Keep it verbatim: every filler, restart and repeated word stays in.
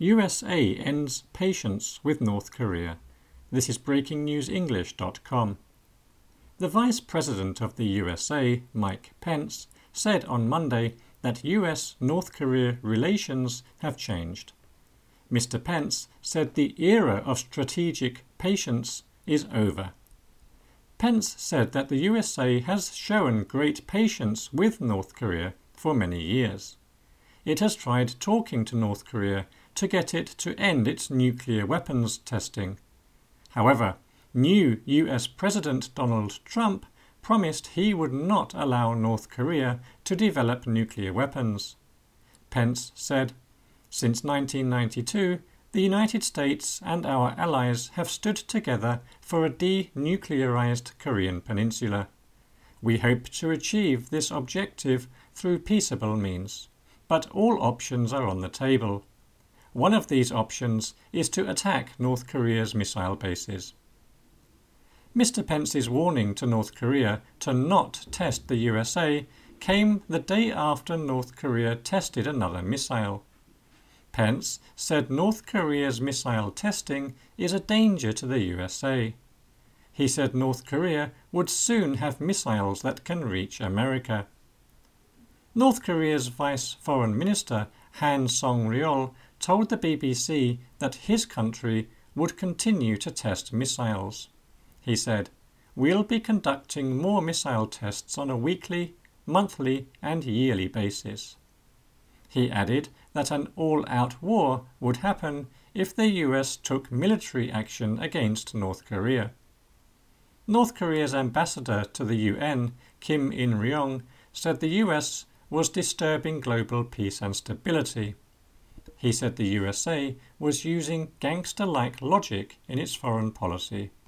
U S A ends patience with North Korea. This is breaking news english dot com. The Vice President of the U S A, Mike Pence, said on Monday that U S North Korea relations have changed. Mister Pence said the era of strategic patience is over. Pence said that the U S A has shown great patience with North Korea for many years. It has tried talking to North Korea to get it to end its nuclear weapons testing. However, new U S President Donald Trump promised he would not allow North Korea to develop nuclear weapons. Pence said, "Since nineteen ninety-two, the United States and our allies have stood together for a denuclearized Korean peninsula. We hope to achieve this objective through peaceable means, but all options are on the table. One of these options is to attack North Korea's missile bases." Mister Pence's warning to North Korea to not test the U S A came the day after North Korea tested another missile. Pence said North Korea's missile testing is a danger to the U S A. He said North Korea would soon have missiles that can reach America. North Korea's Vice Foreign Minister Han Song-ryol told the B B C that his country would continue to test missiles. He said, "We'll be conducting more missile tests on a weekly, monthly and yearly basis." He added that an all-out war would happen if the U S took military action against North Korea. North Korea's ambassador to the U N, Kim In-ryong, said the U S was disturbing global peace and stability. He said the U S A was using gangster-like logic in its foreign policy.